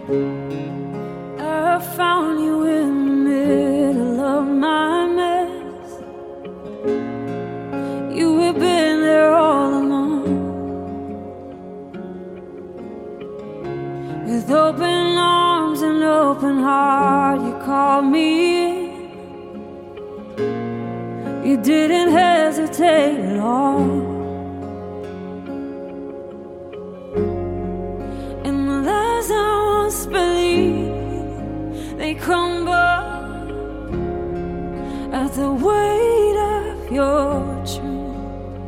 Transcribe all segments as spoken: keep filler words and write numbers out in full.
I found you in the middle of my mess. You have been there all along. With open arms and open heart, you called me in. You didn't hesitate at all. And the lies I once believed, they crumble at the weight of your truth.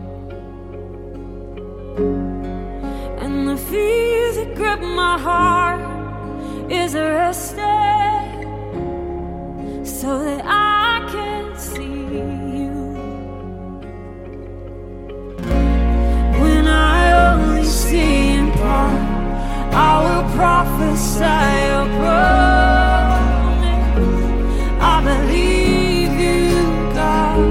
And the fear that gripped my heart is arrested so that I can see you. When I only see in part, I will prophesy your promise. I believe you, God,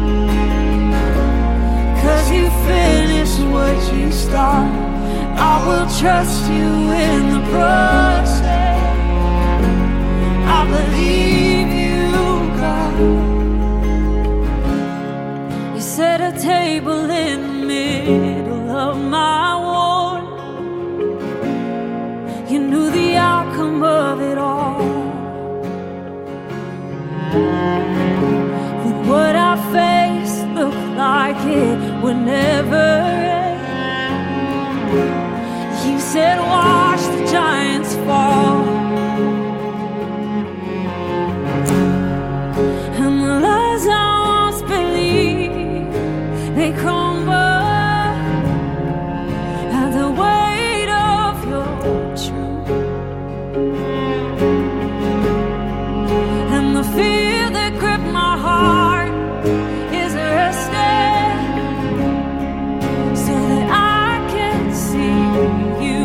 'cause you finish what you start. I will trust you in the process. I believe you, God. You set a table in the middle of my war. You knew the outcome of it all. When what I faced looked like it would never end, you said, watch the giants fall. And the lies I once believed, they crumble at the weight of your truth. And the fear that gripped my heart is arrested so that I can see you.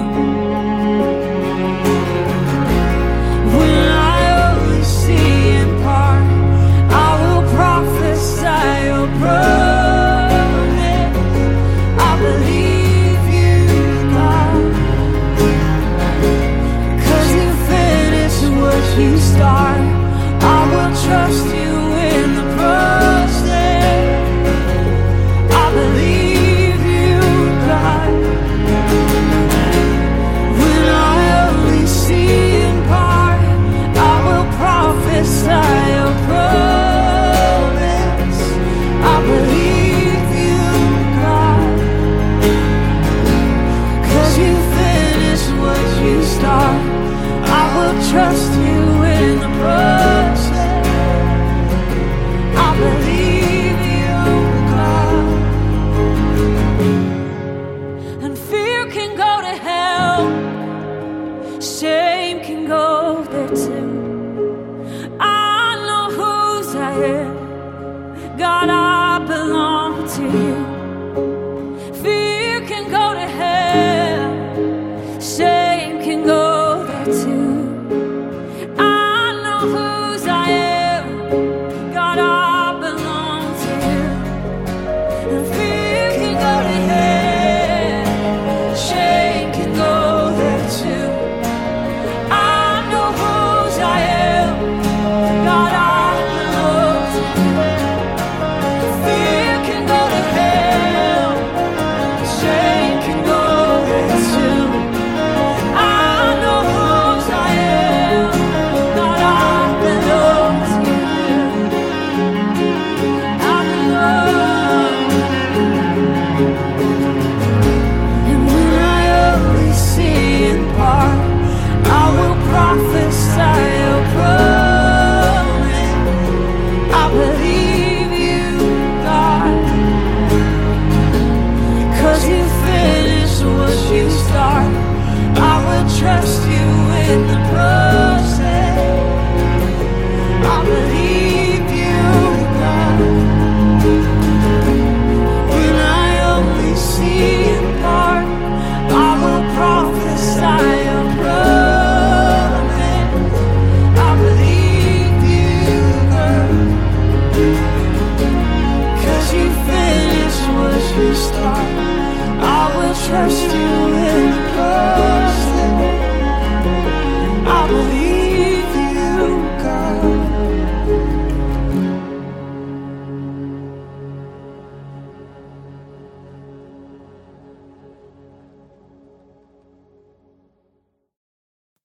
When I only see in part, I will prophesy your promise. I believe you, God, 'cause you finish what you start. I will trust you in the process. I believe you, God. When I only see in part, I will prophesy your promise. I believe you, God, 'cause you finish what you start. I will trust you in the process. I believe you, God. And fear can go to hell, shame can go there too. I know whose I am, God, I belong to you. Fear can go to hell, shame can go there too. I know whose I am, God, I belong to you. And fear can go to hell, shame can go there too. I know whose I am, God, I belong to you. Fear can go to hell, shame can go there too. I know whose I am, God, I belong to you. I belong. And when I only see in part, I will prophesy your promise. I believe you, God, 'cause you finish what you start. I will trust you in the process. I believe you, God. When I only see in part, I will prophesy your promise. I believe you, God, 'cause you finish what you start. I will trust you in the process.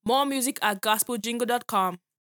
More music at gospel jingle dot com.